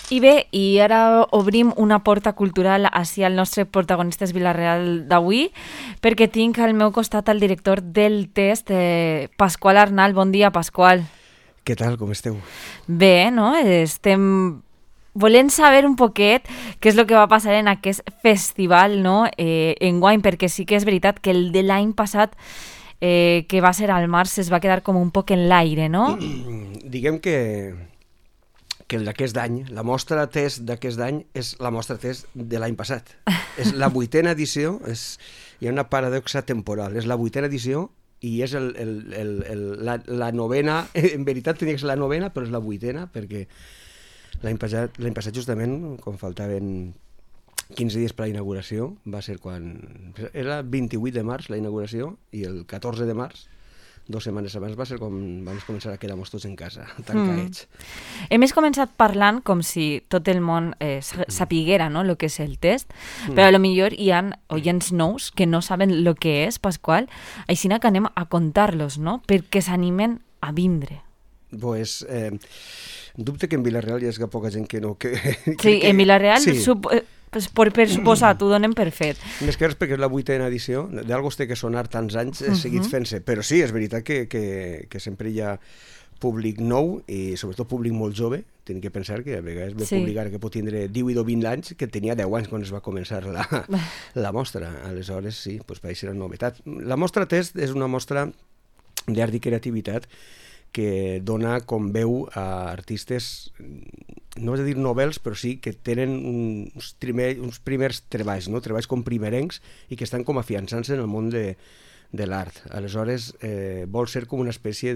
I bé, i ara obrim una porta cultural hacia el nostre protagonistes Vila-real d'avui, perquè tinc al meu costat el director del test, Pasqual Arnal. Bon dia, Pasqual. Què tal, com esteu? Bé, no? Estem volent saber un poquet què és el que va passar en aquest festival, no? Enguany, perquè sí que és veritat que el de l'any passat, que va ser al març, es va quedar com un poc en l'aire, no? Diguem que el d'aquest any, la mostra test d'aquest any és la mostra test de l'any passat. És la 8a edició, hi ha una paradoxa temporal, és la 8a edició i és la novena, en veritat tenia que ser la novena, però és la 8a, perquè l'any passat justament, quan faltaven 15 dies per a la inauguració, va ser quan... Era el 28 de març la inauguració i el 14 de març, 2 setmanes abans, va ser quan vam començar a quedar-nos tots en casa, tancadets. Hem començat parlant com si tot el món sapiguera, no?, el que és el test, però a lo millor hi ha oients nous que no saben el que és, Pasqual, així que anem a contar-los, no?, perquè s'animen a vindre. Pues, dubte que en Vila-real hi ha poca gent que no... Sí, en Vila-real... Sí. Per suposat, ho donem per fet. Més que res perquè és la 8a edició, d'algú té que sonar tants anys seguits fent-se, però sí, és veritat que sempre hi ha públic nou i sobretot públic molt jove. Tenim que pensar que a vegades ve públic ara que pot tindre 18 o 20 anys, que tenia 10 anys quan es va començar la mostra. Aleshores, sí, doncs per això era novetat. La mostra test és una mostra d'art i creativitat que dona com veu a artistes, no vaig a dir novels, però sí que tenen uns primers treballs, no? Treballs com primerencs i que estan com afiançant-se en el món de l'art. Aleshores, vol ser com una espècie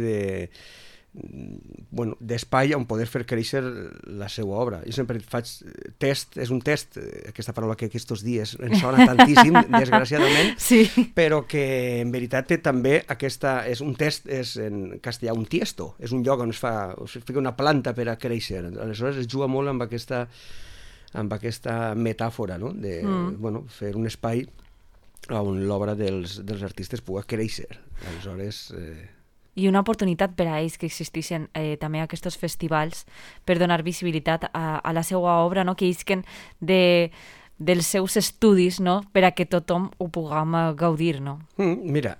d'espai on poder fer créixer la seva obra. Jo sempre faig test, és un test, aquesta paraula que aquests dies ens sona tantíssim, desgraciadament, sí. Però que en veritat té també és un test, és en castellà un tiesto, és un lloc on es fica una planta per a créixer. Aleshores es juga molt amb aquesta metàfora, no? De fer un espai on l'obra dels artistes pugui créixer. Aleshores... I una oportunitat per a ells que existeixen també aquests festivals per donar visibilitat a la seva obra, no? Que isquen dels seus estudis, no? Per a que tothom ho puguem gaudir, no? Mira,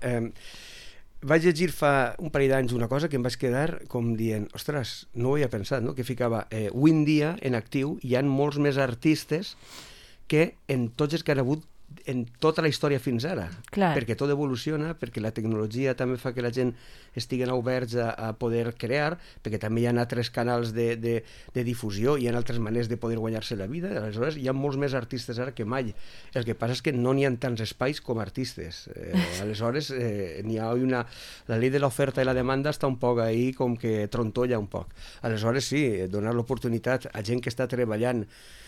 vaig llegir fa un parell d'anys una cosa que em vaig quedar com dient, ostres, no ho havia pensat, no? Que ficava, avui en dia en actiu hi ha molts més artistes que en tots els que han hagut en tota la història fins ara. Clar. Perquè tot evoluciona, perquè la tecnologia també fa que la gent estiguen oberts a poder crear, perquè també hi ha altres canals de difusió, hi ha altres maneres de poder guanyar-se la vida. Aleshores hi ha molts més artistes ara que mai. El que passa és que no n'hi ha tants espais com artistes. Aleshores n'hi ha la llei de l'oferta i la demanda està un poc ahí com que trontolla un poc. Aleshores sí, donar l'oportunitat a gent que està treballant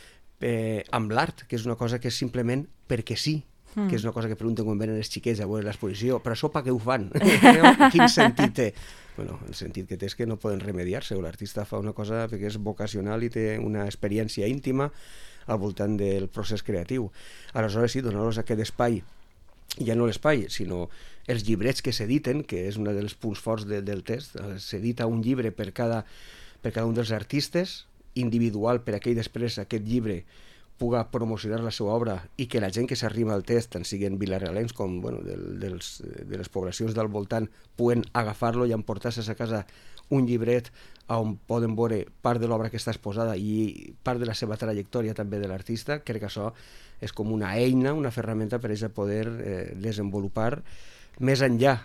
amb l'art, que és una cosa que és simplement perquè sí, que és una cosa que pregunten quan venen els xiquets a veure l'exposició, però això per què ho fan? Quin sentit té? Bueno, el sentit que té és que no poden remediar-se, o l'artista fa una cosa perquè és vocacional i té una experiència íntima al voltant del procés creatiu. Aleshores sí, donar-los aquest espai, ja no l'espai, sinó els llibrets que s'editen, que és un dels punts forts del test, s'edita un llibre per cada un dels artistes, individual, per a que després aquest llibre puga promocionar la seva obra i que la gent que s'arriba al test, tant siguin vilarealencs com de les poblacions del voltant, puguen agafar-lo i emportar-se a casa un llibret on poden veure part de l'obra que està exposada i part de la seva trajectòria també de l'artista. Crec que això és com una eina, una ferramenta per a ells poder desenvolupar més enllà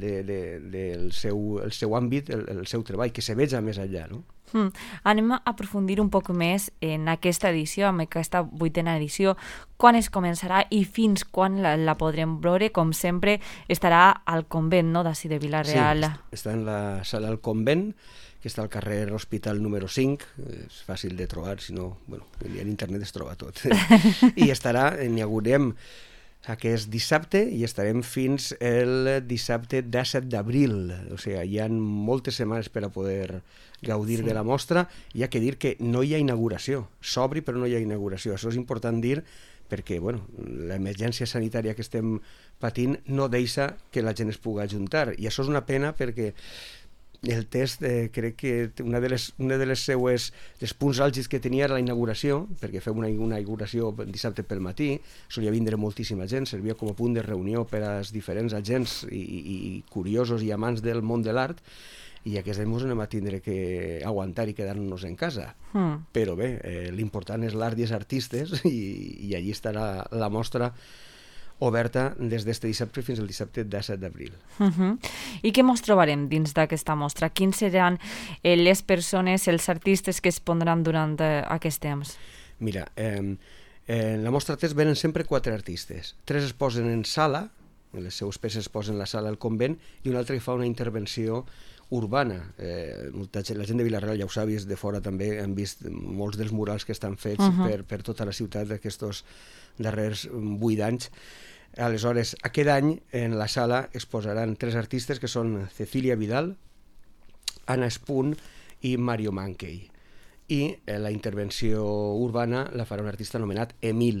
del seu àmbit, el seu treball, que se veja més enllà, no? Anem a aprofundir un poc més en aquesta edició, en aquesta 8a edició, quan es començarà i fins quan la podrem veure. Com sempre estarà al convent, no?, d'ací de Vila-real. Sí, està en la sala del convent, que està al carrer Hospital número 5, és fàcil de trobar, si no, en internet es troba tot. I n'inaugurem aquest dissabte i estarem fins el dissabte 17 d'abril. O sigui, hi ha moltes setmanes per a poder gaudir de la mostra. Hi ha que dir que no hi ha inauguració. S'obri però no hi ha inauguració. Això és important dir perquè l'emergència sanitària que estem patint no deixa que la gent es pugui ajuntar. I això és una pena perquè el test, crec que una de les seues dels punts àlgids que tenia era la inauguració, perquè fem una inauguració dissabte pel matí, solia vindre moltíssima gent, servia com a punt de reunió per als diferents agents i curiosos i amants del món de l'art, i aquest any ens anem a tindre que aguantar i quedar-nos en casa. Però bé, l'important és l'art i els artistes, i allí estarà la mostra oberta des d'este dissabte fins al dissabte 17 d'abril. I què mos trobarem dins d'aquesta mostra? Quins seran les persones, els artistes que es pondran durant aquest temps? Mira, en la mostra test venen sempre 4 artistes. 3 es posen en sala, les seues peces es posen en la sala del convent, i un altre que fa una intervenció urbana. La gent de Vila-real ja ho sap, i de fora també han vist molts dels murals que estan fets per tota la ciutat d'aquests darrers 8 anys. Aleshores, aquest any en la sala es posaran 3 artistes que són Cecília Vidal, Anna Espunt i Mario Mankey. I la intervenció urbana la farà un artista anomenat Emil.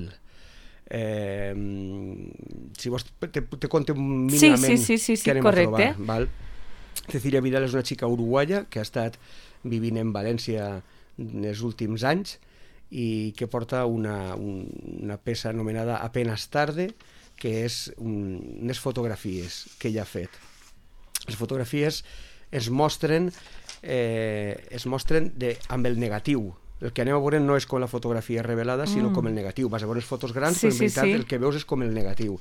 Si vols te conto mínimament què anem a trobar. Val? Cecília Vidal és una xica uruguaya que ha estat vivint en València en els últims anys i que porta una peça anomenada Apenas tarde, que és unes fotografies que ella ha fet. Les fotografies es mostren amb el negatiu. El que anem a veure no és com la fotografia revelada, sinó com el negatiu. Vas a veure les fotos grans, però en veritat el que veus és com el negatiu.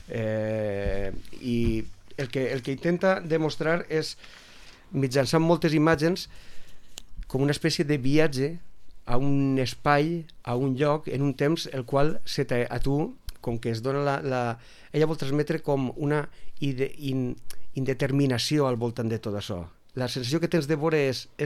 I el que intenta demostrar és, mitjançant moltes imatges, com una espècie de viatge a un espai, a un lloc, en un temps el qual a tu, com que es dona ella vol transmetre com una indeterminació al voltant de tot això. La sensació que tens de veure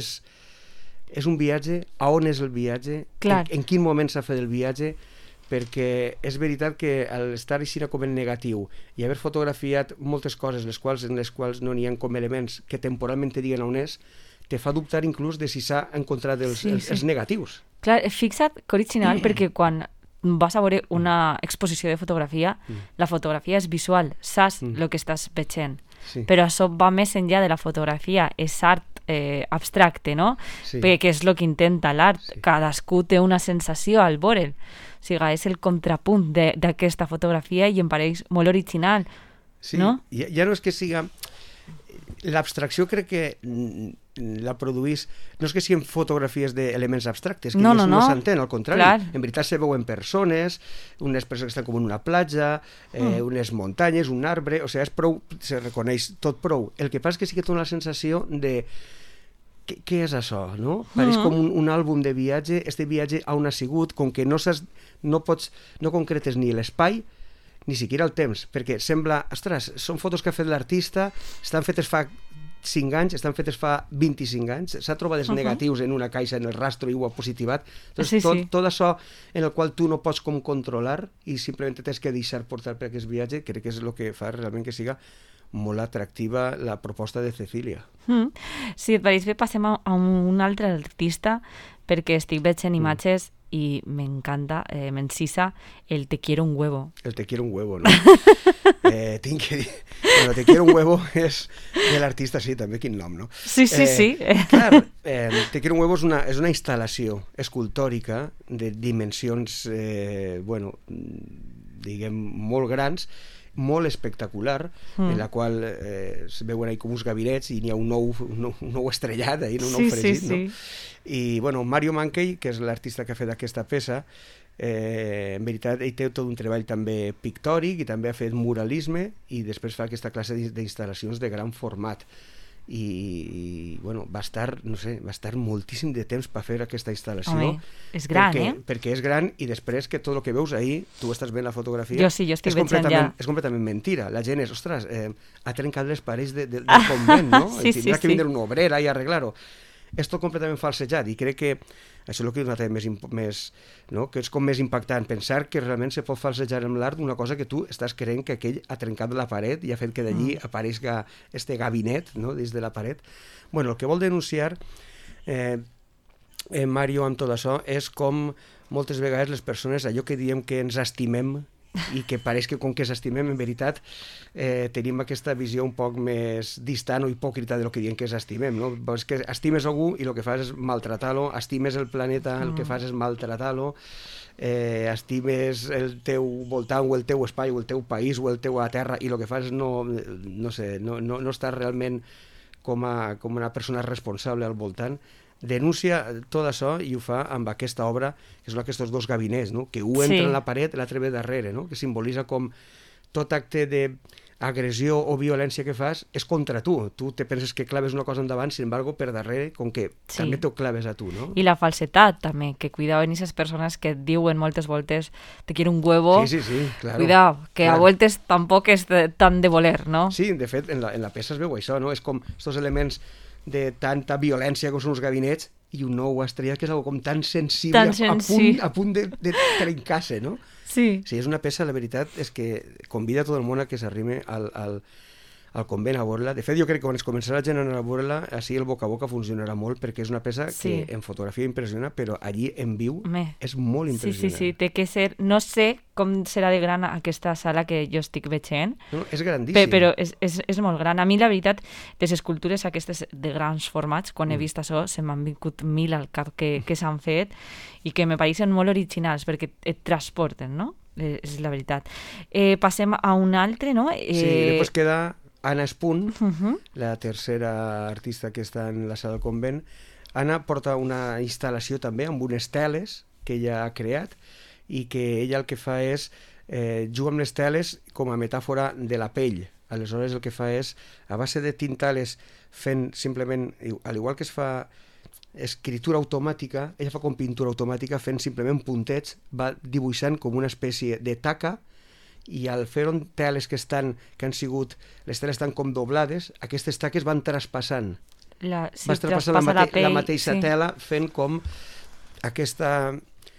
és un viatge, a on és el viatge, en quin moment s'ha fet el viatge, perquè és veritat que l'estar així com en negatiu i haver fotografiat moltes coses en les quals no n'hi ha com elements que temporalment te diguen on és, te fa dubtar inclús de si s'ha encontrat els negatius. Clar, fixa't que original, perquè quan vas a veure una exposició de fotografia, la fotografia és visual, saps el que estàs veient, però això va més enllà de la fotografia, és art abstracte, no? Perquè és el que intenta l'art, cadascú té una sensació al veure'l, o sigui, és el contrapunt d'aquesta fotografia i em pareix molt original, no? Ja no és que siga... L'abstracció crec que la produís... No és que siguin fotografies d'elements abstractes, que no s'entén, al contrari. En veritat se veuen persones, unes persones que estan com en una platja, unes muntanyes, un arbre, o sigui, se reconeix tot prou. El que passa és que sí que té una sensació de... Què és això, no? Pareix com un àlbum de viatge, este viatge a on ha sigut, com que no concretes ni l'espai, ni siquiera el temps, perquè sembla, ostres, són fotos que ha fet l'artista, estan fetes fa 5 anys, estan fetes fa 25 anys, s'ha trobat els negatius en una caixa, en el rastro, i ho ha positivat. Tot això en el qual tu no pots com controlar i simplement tens que deixar portar per aquest viatge, crec que és el que fa realment que siga molt atractiva la proposta de Cecília. Si et pareix bé, passem a un altre artista, perquè estic veient imatges i m'encanta, m'encisa el Te quiero un huevo. El Te quiero un huevo, no? Tinc que dir... Bueno, Te quiero un huevo és de l'artista, sí, també, quin nom, no? Sí. Clar, Te quiero un huevo és una instal·lació escultòrica de dimensions, diguem, molt grans, molt espectacular, en la qual es veuen ahí com uns gabinets i n'hi ha un nou estrellat, un nou fregit, no? I, Mario Mankey, que és l'artista que ha fet aquesta peça, en veritat, ell té tot un treball també pictòric i també ha fet muralisme i després fa aquesta classe d'instal·lacions de gran format. I va estar moltíssim de temps per fer aquesta instal·lació. Home, és gran, perquè és gran, i després que tot el que veus ahir, tu estàs veient la fotografia, jo estic veient ja. És completament mentira. La gent és, ostres, ha trencat les parets del convent, no? Tindrà que vindre un obrer i arreglar-ho. És tot completament falsejat, i crec que això és el que ha donat més, no? Que és com més impactant, pensar que realment se pot falsejar amb l'art una cosa que tu estàs creient que aquell ha trencat la paret i ha fet que d'allí apareixi este gabinet, no? Des de la paret. El que vol denunciar Mario amb tot això és com moltes vegades les persones, allò que diem que ens estimem i que pareix que com que s'estimem, en veritat, tenim aquesta visió un poc més distant o hipòcrita del que diem que s'estimem, no? És que estimes algú i el que fas és maltratar-lo, estimes el planeta, el que fas és maltratar-lo, estimes el teu voltant o el teu espai o el teu país o el teu a terra i el que fas no estàs realment com una persona responsable al voltant. Denuncia tot això i ho fa amb aquesta obra, que són aquests dos gabinets, no? Que un entra en la paret i l'altre ve darrere, no? Que simbolitza com tot acte d'agressió o violència que fas és contra tu. Tu te penses que claves una cosa endavant, sin embargo, per darrere, com que també t'ho claves a tu, no? I la falsetat, també, que cuidao en aquestes persones que et diuen moltes voltes te quiero un huevo. Sí, claro. Cuidao, que a voltes tampoc és tan de voler, no? Sí, de fet, en la peça es veu això, no? És com aquests elements de tanta violència com són els gabinets i un nou estrella que és algo com tan sensible, a punt de trencar-se, no? Sí. Sí, és una peça, la veritat, és que convida tot el món a que s'arrime al convent a veure-la. De fet, jo crec que quan es començarà la gent a anar a veure-la, així el boca a boca funcionarà molt, perquè és una peça que en fotografia impressiona, però allí en viu és molt impressionant. Sí, té que ser... No sé com serà de gran aquesta sala que jo estic veient. No, és grandíssim. Però és molt gran. A mi, la veritat, les escultures aquestes de grans formats, quan he vist això, se m'han vingut mil al cap que s'han fet i que me pareixen molt originals, perquè et transporten, no? És la veritat. Passem a un altre, no? Sí, després queda Anna Espunt, la tercera artista que està en la sala del convent. Anna porta una instal·lació també amb unes teles que ella ha creat i que ella el que fa és jugar amb les teles com a metàfora de la pell. Aleshores el que fa és, a base de tintales, fent simplement, al igual que es fa escritura automàtica, ella fa com pintura automàtica, fent simplement puntets, va dibuixant com una espècie de taca, i al fer teles que han sigut, les teles estan com doblades, aquestes taques van traspassant. Vas traspassant la mateixa tela, fent com aquesta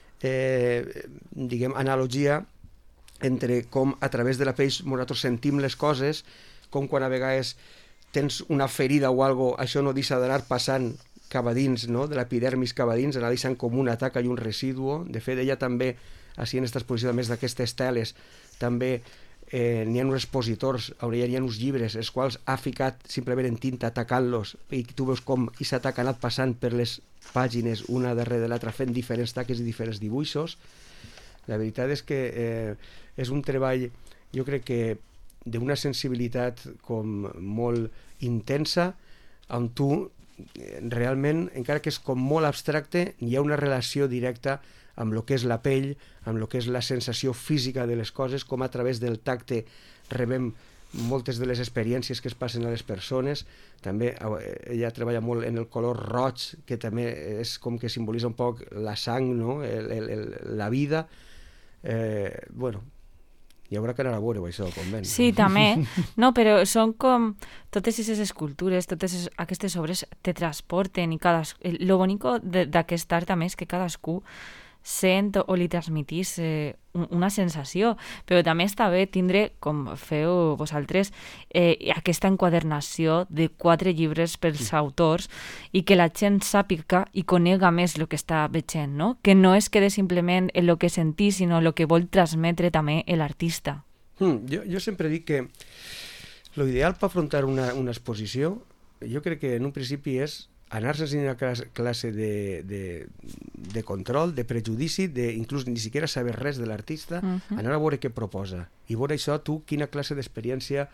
analogia entre com a través de la pell nosaltres sentim les coses, com quan a vegades tens una ferida o alguna cosa, això no deixa d'anar passant cap a dins, no? De l'epidermis cap a dins, anar deixant com una taca i un residu. De fet, ella també, així en aquesta exposició, a més d'aquestes teles, també n'hi ha uns expositors, hi ha uns llibres, els quals ha ficat simplement en tinta atacant-los, i tu veus com aquesta taca ha anat passant per les pàgines una darrere de l'altra, fent diferents taques i diferents dibuixos. La veritat és que és un treball, jo crec que d'una sensibilitat com molt intensa, on tu realment, encara que és com molt abstracte, hi ha una relació directa amb el que és la pell, amb el que és la sensació física de les coses, com a través del tacte rebem moltes de les experiències que es passen a les persones. També ella treballa molt en el color roig, que també és com que simbolitza un poc la sang, no? La vida. Bueno, hi haurà que anar a veure això, convent. Sí, també. No, però són com totes aquestes escultures, totes aquestes obres te transporten i lo bonico d'aquest art també és que cadascú sent o li transmitís una sensació, però també està bé tindre, com feu vosaltres, aquesta enquadernació de 4 llibres pels autors i que la gent sàpiga i conega més el que està veient, no? Que no es quede simplement en el que sentís, sinó en el que vol transmetre també l'artista. Jo sempre dic que l'ideal per afrontar una exposició, jo crec que en un principi és anar-se a una classe de control, de prejudici, inclús ni siquiera saber res de l'artista, anar a veure què proposa. I veure això, tu, quina classe d'experiència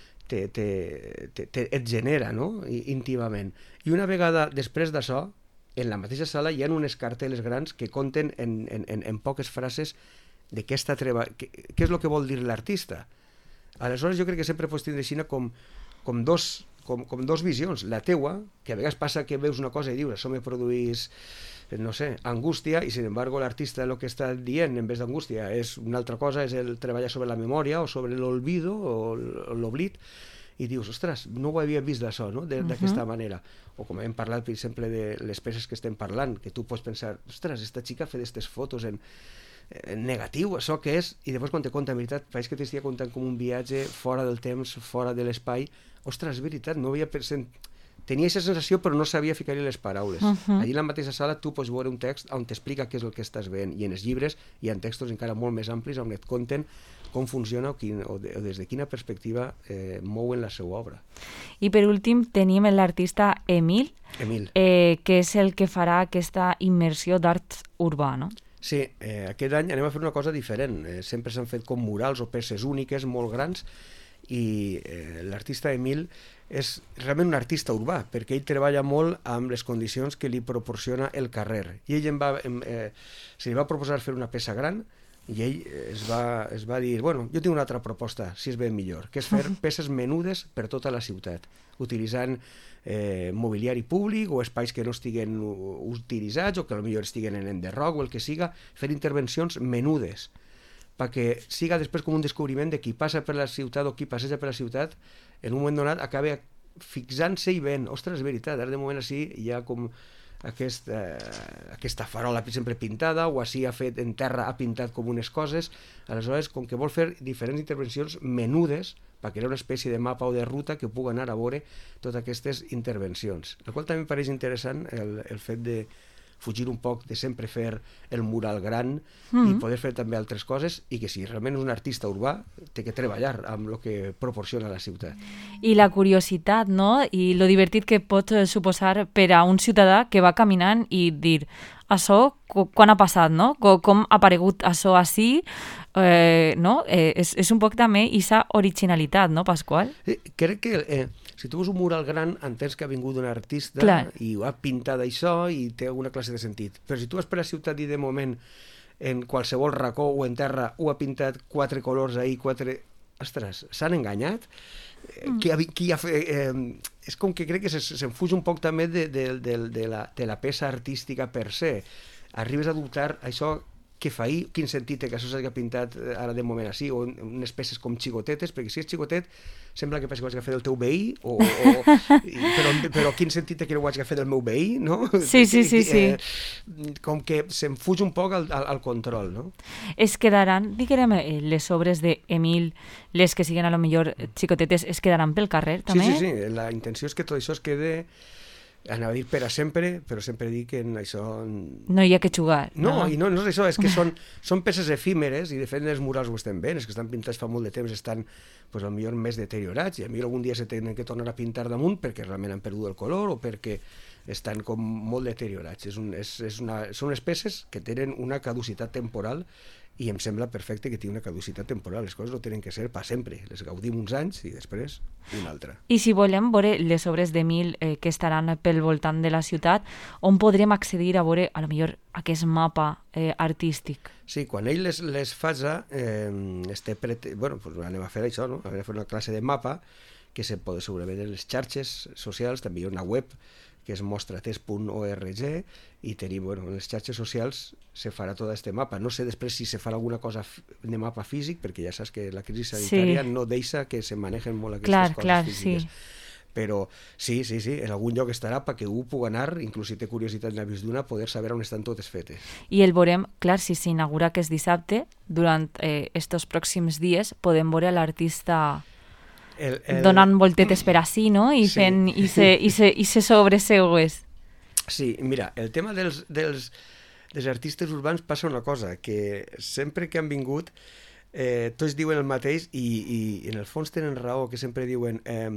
et genera, no? Íntimament. I una vegada després d'això, en la mateixa sala hi ha unes carteles grans que conten en poques frases de què és el que vol dir l'artista. Aleshores jo crec que sempre pots tindre així com dos visions. La teua, que a vegades passa que veus una cosa i dius això me produís, no sé, angústia, i sin embargo l'artista el que està dient en vez d'angústia és una altra cosa, és el treballar sobre la memòria o sobre l'olvido o l'oblit, i dius, ostres, no ho havia vist d'això, no? D'aquesta manera. O com hem parlat, per exemple, de les peces que estem parlant, que tu pots pensar, ostres, esta xica ha fet aquestes fotos en negatiu, això què és? I després quan te conta, en veritat, pareix que t'estia contant com un viatge fora del temps, fora de l'espai. Ostres, és veritat, no havia tenia aquesta sensació però no sabia ficar-hi les paraules. Allí en la mateixa sala tu pots veure un text on t'explica què és el que estàs veient, i en els llibres hi ha textos encara molt més amplis on et conten com funciona o des de quina perspectiva mouen la seva obra. I per últim tenim l'artista Emil, que és el que farà aquesta immersió d'art urbà, no? Sí, aquest any anem a fer una cosa diferent. Sempre s'han fet com murals o peces úniques molt grans, i l'artista Emil és realment un artista urbà, perquè ell treballa molt amb les condicions que li proporciona el carrer. I ell se li va proposar fer una peça gran, i ell es va dir, bueno, jo tinc una altra proposta, si és ben millor, que és fer peces menudes per tota la ciutat, utilitzant mobiliari públic o espais que no estiguen utilitzats o que potser estiguen en enderroc o el que siga, fer intervencions menudes, perquè siga després com un descobriment de qui passa per la ciutat o qui passeja per la ciutat, en un moment donat acaba fixant-se i veient, ostres, és veritat, ara de moment així hi ha com aquesta farola sempre pintada, o així en terra ha pintat com unes coses. Aleshores, com que vol fer diferents intervencions menudes per crear una espècie de mapa o de ruta que pugui anar a veure totes aquestes intervencions. El qual també em pareix interessant el fet de fugir un poc de sempre fer el mural gran i poder fer també altres coses, i que si realment és un artista urbà té que treballar amb el que proporciona la ciutat. I la curiositat, no? I lo divertit que pot suposar per a un ciutadà que va caminant i dir, això quan ha passat, no? Com ha aparegut això així, no? És un poc també aquesta originalitat, no, Pasqual? Crec que si tu veus un mural gran, entens que ha vingut un artista i ho ha pintat això i té alguna classe de sentit. Però si tu vas per la ciutat i de moment en qualsevol racó o en terra ho ha pintat 4 colors ahí, 4... Ostres, s'han enganyat? Qui ha fet... És com que crec que se'n fuig un poc també de la peça artística per se. Arribes a dubtar això què fa ahir, quin sentit té que això s'hagi pintat ara de moment així, o unes peces com xicotetes, perquè si és xicotet sembla que pensi que ho haig de fer del teu veí, però quin sentit té que ho haig de fer del meu veí, no? Sí. Com que se'n fuig un poc al control, no? Es quedaran, diguem, les obres d'Emil, les que siguen a lo millor xicotetes, es quedaran pel carrer, també? Sí, la intenció és que tot això es quede... Anava a dir per a sempre, però sempre dic que en això... No hi ha que jugar. No, i no és això, és que són peces efímeres, i de fet els murals ho estem veient, els que estan pintats fa molt de temps estan potser més deteriorats, i a mi algun dia se tenen que tornar a pintar damunt perquè realment han perdut el color o perquè estan com molt deteriorats. Són unes peces que tenen una caducitat temporal, i em sembla perfecte que tingui una caducitat temporal. Les coses no tenen que ser per sempre. Les gaudim uns anys i després un altre. I si volem veure les obres d'Emil que estaran pel voltant de la ciutat, on podrem accedir a veure, a lo millor, aquest mapa artístic? Sí, quan ell les faça, anem a fer això, no? Anem a fer una classe de mapa que se pot segurament en les xarxes socials, també hi ha una web que és mostrates.org, i tenim, en les xarxes socials se farà tot aquest mapa. No sé després si se farà alguna cosa de mapa físic, perquè ja saps que la crisi sanitària no deixa que se manegen molt aquestes coses físiques. Però sí, en algun lloc estarà perquè un pugui anar, inclús si té curiositat en la vist d'una, poder saber on estan totes fetes. I el veurem, clar, si s'inaugura aquest dissabte, durant estos pròxims dies, podem veure l'artista donant voltetes per ací, no? I fent ses obres seues. Sí, mira, el tema dels artistes urbans passa una cosa, que sempre que han vingut tots diuen el mateix i en el fons tenen raó, que sempre diuen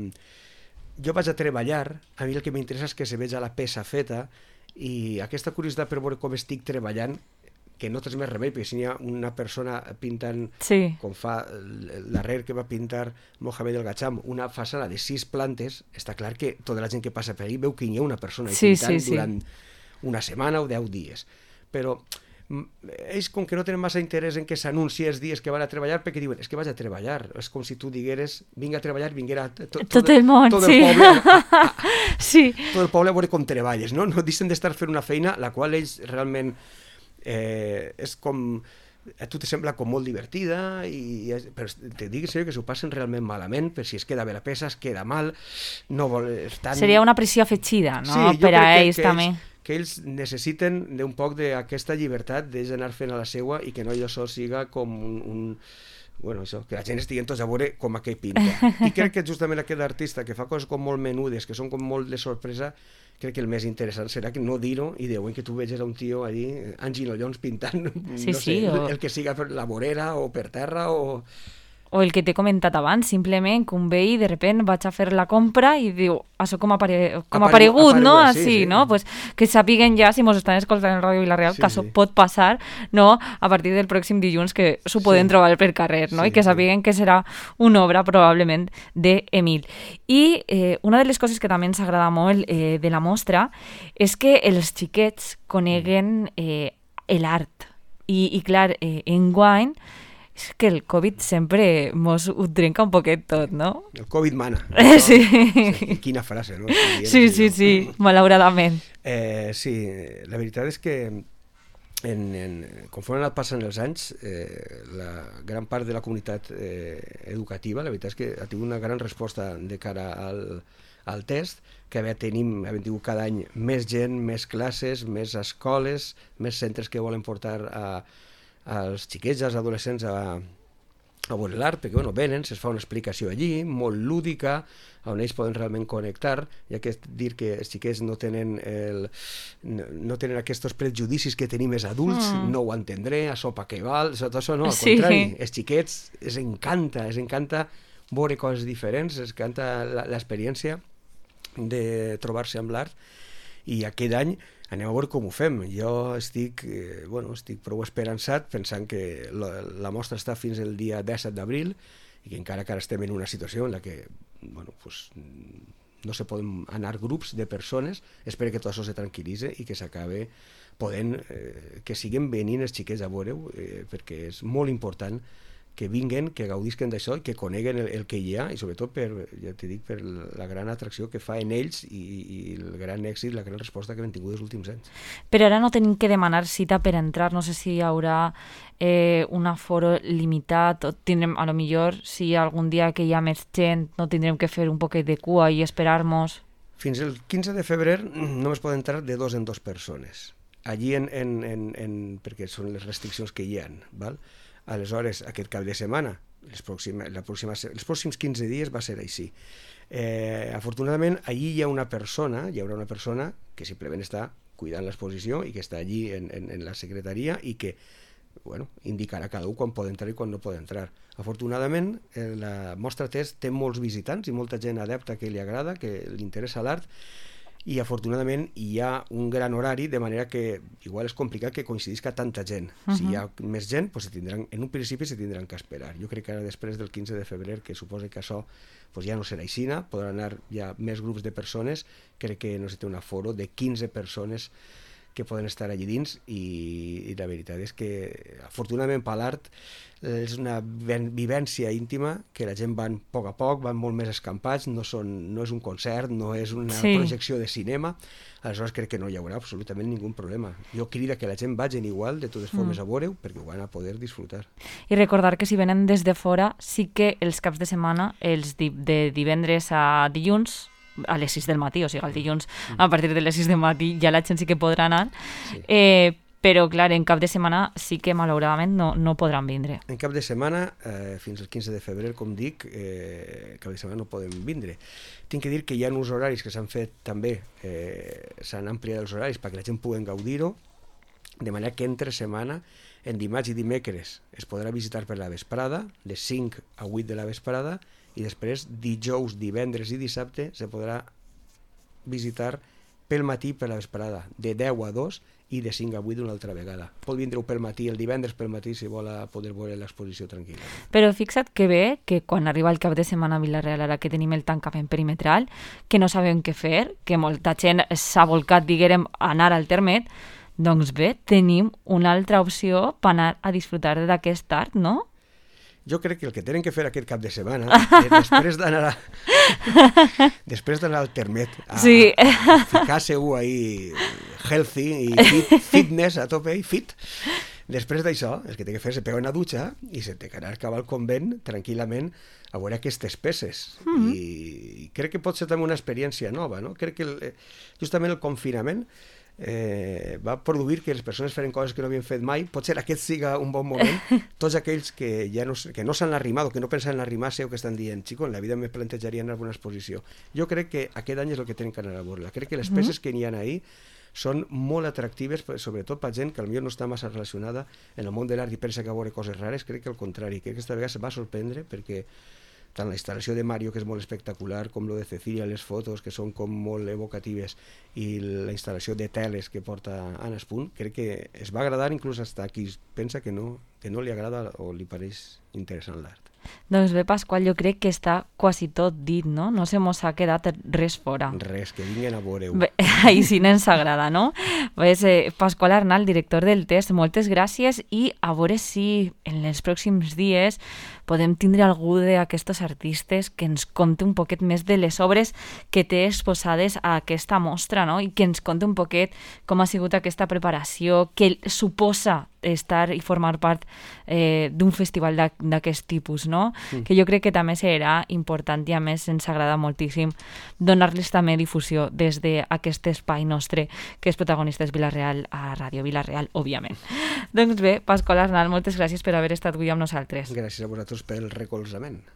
jo vaig a treballar, a mi el que m'interessa és que se veja la peça feta, i aquesta curiositat per veure com estic treballant, que no tens més remei, perquè si hi ha una persona pintant, com fa l'arrer que va pintar Mohamed El Gacham, una façana de 6 plantes, està clar que tota la gent que passa per ahí veu que hi ha una persona pintant durant una setmana o 10 dies. Però ells, com que no tenen massa interès en que s'anunciï els dies que van a treballar, perquè diuen, és que vaig a treballar. És com si tu digueres, vinga a treballar, vinguera tot el món, tot el poble, tot el poble a veure com treballes, no? No deixen d'estar fent una feina la qual ells realment és com a tu te sembla com molt divertida, però te dic en sèrio que s'ho passen realment malament, per si es queda bé la peça, es queda mal, no vol estar... Seria una pressió afegida, no? Per a ells també. Que ells necessiten un poc d'aquesta llibertat d'ells anar fent a la seua, i que no allò sol siga com bueno, això, que la gent estigui tots a veure com aquell pinta. I crec que justament aquest artista que fa coses com molt menudes, que són com molt de sorpresa, crec que el més interessant serà que no dir-ho i de que tu veges a un tio allí en ginollons pintant, Sí, no sí, sé, o- el que siga per la vorera o per terra o... O el que t'he comentat abans, simplement que un veí de repent vaig a fer la compra i diu, això com ha aparegut, no? Aparegut, sí, Així, sí. no? Pues que sàpiguen ja, si mos estan escoltant en Ràdio Vila-real, Sí, que això sí. pot passar, no? A partir del pròxim dilluns, que s'ho poden trobar per carrer, no? Sí, I que sí. sàpiguen que serà una obra, probablement, d'Emil. I una de les coses que també ens agrada molt de la mostra és que els xiquets coneguen l'art. I clar, enguany, és que el Covid sempre mos ho trenca un poquet tot, no? El Covid mana. Sí. Sí, quina frase, no? Sí, malauradament. Sí, la veritat és que conforme han anat passant els anys, la gran part de la comunitat educativa, la veritat és que ha tingut una gran resposta de cara al test, que hem tingut cada any més gent, més classes, més escoles, més centres que volen portar als xiquets, als adolescents a veure l'art, perquè venen, se'ls fa una explicació allí, molt lúdica, on ells poden realment connectar, ja que dir que els xiquets no tenen aquests prejudicis que tenim els adults, no ho entendré, a sopa que val, tot això no, al contrari, els xiquets els encanta veure coses diferents, els encanta l'experiència de trobar-se amb l'art, i aquest any anem a veure com ho fem. Jo estic prou esperançat pensant que la mostra està fins el dia 17 d'abril i que encara estem en una situació en la que no se poden anar grups de persones. Espero que tot això se tranquil·litze i que s'acabe podent que siguen venint els xiquets a veure-ho, perquè és molt important que vinguen, que gaudisquen d'això i que coneguen el que hi ha, i sobretot per la gran atracció que fa en ells i el gran èxit, la gran resposta que hem tingut els últims anys. Però ara no tenim que demanar cita per entrar, no sé si hi haurà un aforo limitat, o tindrem, a lo millor, si algun dia que hi ha més gent, no tindrem que fer un poquet de cua i esperar-nos. Fins el 15 de febrer només poden entrar de 2 en 2 persones. Allí, perquè són les restriccions que hi ha, val? Aleshores, aquest cap de setmana, els pròxims 15 dies va ser així. Afortunadament, allí hi haurà una persona que simplement està cuidant l'exposició i que està allí en la secretaria i que indicarà cada un quan pot entrar i quan no pot entrar. Afortunadament, la mostra test té molts visitants i molta gent adepta que li agrada, que li interessa l'art, i afortunadament hi ha un gran horari, de manera que igual és complicat que coincidisca tanta gent. Si hi ha més gent, en un principi se tindran que esperar. Jo crec que ara després del 15 de febrer, que suposa que això ja no serà així, podran anar ja més grups de persones, crec que no sé, té un aforo de 15 persones que poden estar allí dins, i la veritat és que afortunadament per l'art és una vivència íntima, que la gent van a poc, van molt més escampats, no és un concert, no és una projecció de cinema, aleshores crec que no hi haurà absolutament ningú problema. Jo crida que la gent vagin igual, de totes formes, a veure-ho, perquè ho van a poder disfrutar. I recordar que si venen des de fora, sí que els caps de setmana, els de divendres a dilluns, a les 6 del matí, o sigui, el dilluns a partir de les 6 del matí ja la gent sí que podrà anar, però clar, en cap de setmana sí que malauradament no podran vindre. En cap de setmana, fins al 15 de febrer, com dic, cap de setmana no poden vindre. Tinc que dir que hi ha uns horaris que s'han fet també, s'han ampliat els horaris perquè la gent pugui gaudir-ho, de manera que entre setmana, en dimarts i dimecres, es podrà visitar per la vesprada, de 5 a 8 de la vesprada, i després dijous, divendres i dissabte se podrà visitar pel matí per la vesprada, de 10 a 2 i de 5 a 8 una altra vegada. Pot vindre-ho pel matí, el divendres pel matí, si vol poder veure l'exposició tranquil·la. Però fixa't que bé que quan arriba el cap de setmana a Vila-real, ara que tenim el tancament perimetral, que no sabem què fer, que molta gent s'ha volcat, diguérem, a anar al termet, doncs bé, tenim una altra opció per anar a disfrutar d'aquest art, no? Jo crec que el que tenen que fer aquest cap de setmana és després d'anar al termet a ficar segur ahí healthy i fitness a tope i fit, després d'això el que té que fer és pegar una dutxa i se té que anar cap al convent tranquil·lament a veure aquestes peces. I crec que pot ser també una experiència nova, no? Crec que justament el confinament va produir que les persones feren coses que no havien fet mai. Potser aquest siga un bon moment. Tots aquells que ja no s'han arrimat o que no pensen en arrimar-se o que estan dient, xico, en la vida me plantejaria anar a una exposició. Jo crec que aquest any és el que tenen que anar a veure. Crec que les peces que n'hi ha ahir són molt atractives, sobretot per gent que potser no està massa relacionada en el món de l'art i pensa que va veure coses rares. Crec que al contrari, crec que aquesta vegada se va sorprendre perquè tant la instal·lació de Mario, que és molt espectacular, com lo de Cecilia, les fotos, que són com molt evocatives, i la instal·lació de teles que porta Anna Espunt, crec que es va agradar inclús fins a qui pensa que no li agrada o li pareix interessant l'art. Doncs bé, Pasqual, jo crec que està quasi tot dit, no? No se mos ha quedat res fora. Res, que vinguin a veure-ho. Bé, ahí sí ens agrada, no? Pues, Pasqual Arnal, director del test, moltes gràcies i a veure si en els pròxims dies podem tindre algú d'aquestos artistes que ens conti un poquet més de les obres que té exposades a aquesta mostra, no? I que ens conti un poquet com ha sigut aquesta preparació, què suposa estar i formar part d'un festival d'aquest tipus, no? Que jo crec que també serà important i a més ens agrada moltíssim donar-les també difusió des d'aquest espai nostre que és Protagonistes Vila-real a Ràdio Vila-real, òbviament. Doncs bé, Pasqual Arnal, moltes gràcies per haver estat avui amb nosaltres. Gràcies a vosaltres pel recolzament.